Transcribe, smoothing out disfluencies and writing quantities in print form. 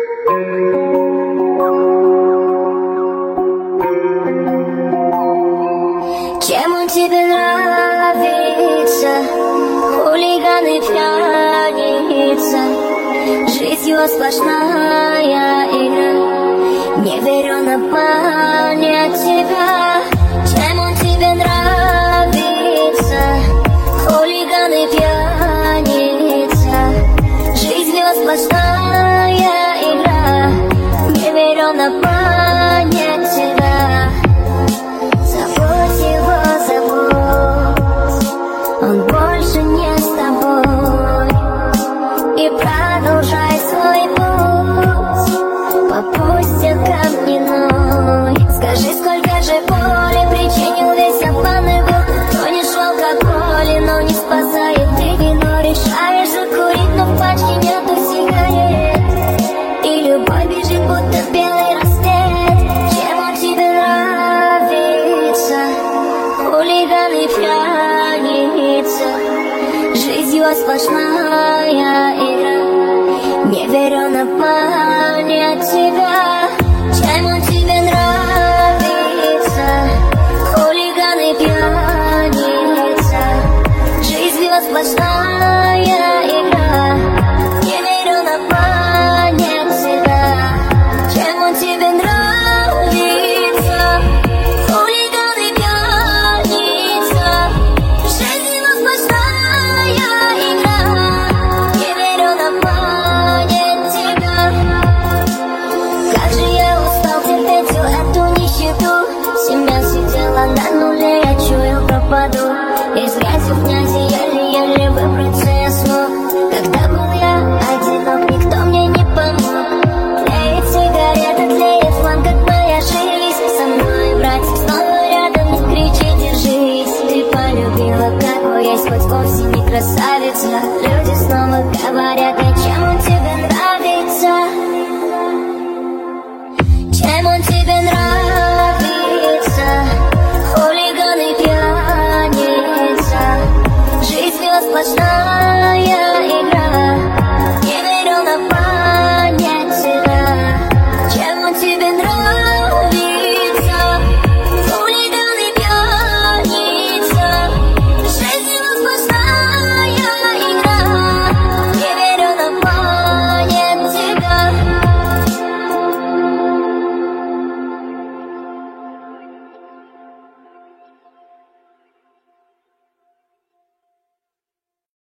Чем он тебе нравится? Хулиган и пьяница. Жизнь его сплошная игра. Не верю, он обманет тебя. Чем он тебе нравится? Хулиган и пьяница. Жизнь его сплошная игра. Не верю, он обманет тебя. Забудь его, забудь. Он больше не с тобой. И продолжай свой путь по пути каменной. Скажи, сколько же боли причинил весь обманный год. Тонешь в алкоголе, но не спасает ты вино. Решаешь закурить, но в пачке нету сигарет. И любовь бежит, будто белый рассвет. Чем он тебе нравится? Хулиган и пьяница. Жизнь его сплошная игра. Не верю, он обманет тебя.